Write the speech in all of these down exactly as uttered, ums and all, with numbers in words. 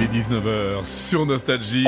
dix-neuf heures sur Nostalgie.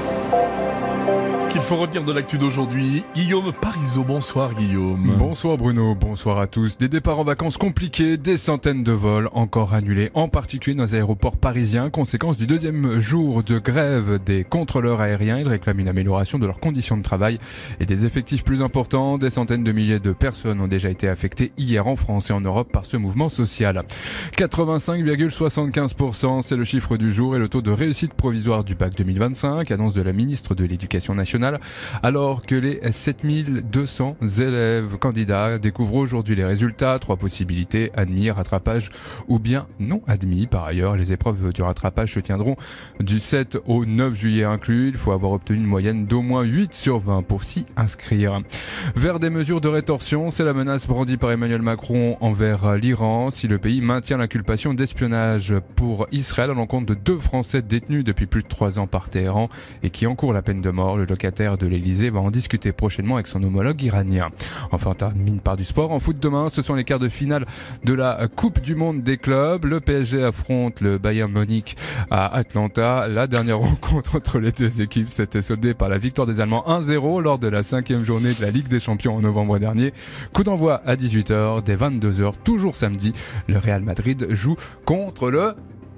Ce qu'il faut retenir de l'actu d'aujourd'hui, Guillaume Parisot. Bonsoir Guillaume. Bonsoir Bruno, bonsoir à tous. Des départs en vacances compliqués, des centaines de vols encore annulés, en particulier dans les aéroports parisiens, conséquence du deuxième jour de grève des contrôleurs aériens. Ils réclament une amélioration de leurs conditions de travail et des effectifs plus importants. Des centaines de milliers de personnes ont déjà été affectées hier en France et en Europe par ce mouvement social. quatre-vingt-cinq virgule soixante-quinze pour cent, c'est le chiffre du jour et le taux de réussite provisoire du bac deux mille vingt-cinq, annonce de la ministre de l'Éducation nationale, alors que les sept mille deux cents élèves candidats découvrent aujourd'hui les résultats. Trois possibilités: admis, rattrapage ou bien non admis. Par ailleurs, les épreuves du rattrapage se tiendront du sept au neuf juillet inclus. Il faut avoir obtenu une moyenne d'au moins huit sur vingt pour s'y inscrire. Vers des mesures de rétorsion, c'est la menace brandie par Emmanuel Macron envers l'Iran si le pays maintient l'inculpation d'espionnage pour Israël à l'encontre de deux Français détenus depuis plus de trois ans par Téhéran et qui encourent la peine de mort. Le locataire de l'Elysée va en discuter prochainement avec son homologue iranien. Enfin, on termine par du sport. En foot demain, ce sont les quarts de finale de la Coupe du Monde des clubs. Le P S G affronte le Bayern Munich à Atlanta. La dernière rencontre entre les deux équipes s'était soldée par la victoire des Allemands un zéro lors de la cinquième journée de la Ligue des Champions en novembre dernier. Coup d'envoi à dix-huit heures, dès vingt-deux heures, toujours samedi. Le Real Madrid joue contre le...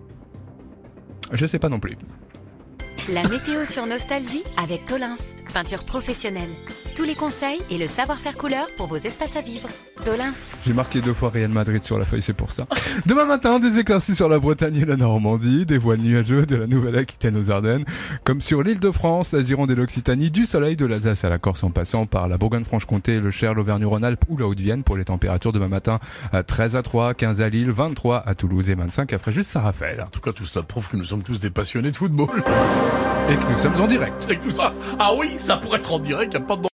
Je sais pas non plus. La météo sur Nostalgie avec Tolins, peinture professionnelle. Tous les conseils et le savoir-faire couleur pour vos espaces à vivre. Tolins. J'ai marqué deux fois Real Madrid sur la feuille, c'est pour ça. Demain matin, des éclaircies sur la Bretagne et la Normandie, des voiles nuageux de la Nouvelle-Aquitaine aux Ardennes, comme sur l'île de France, la Gironde et l'Occitanie, du soleil de l'Alsace à la Corse en passant par la Bourgogne-Franche-Comté, le Cher, l'Auvergne-Rhône-Alpes ou la Haute-Vienne pour les températures demain matin à treize à Troyes, quinze à Lille, vingt-trois à Toulouse et vingt-cinq à Fréjus-Saint-Raphaël. En tout cas, tout cela prouve que nous sommes tous des passionnés de football. Et que nous sommes en direct. Et tout ça. Ah oui, ça pourrait être en direct, y a pas de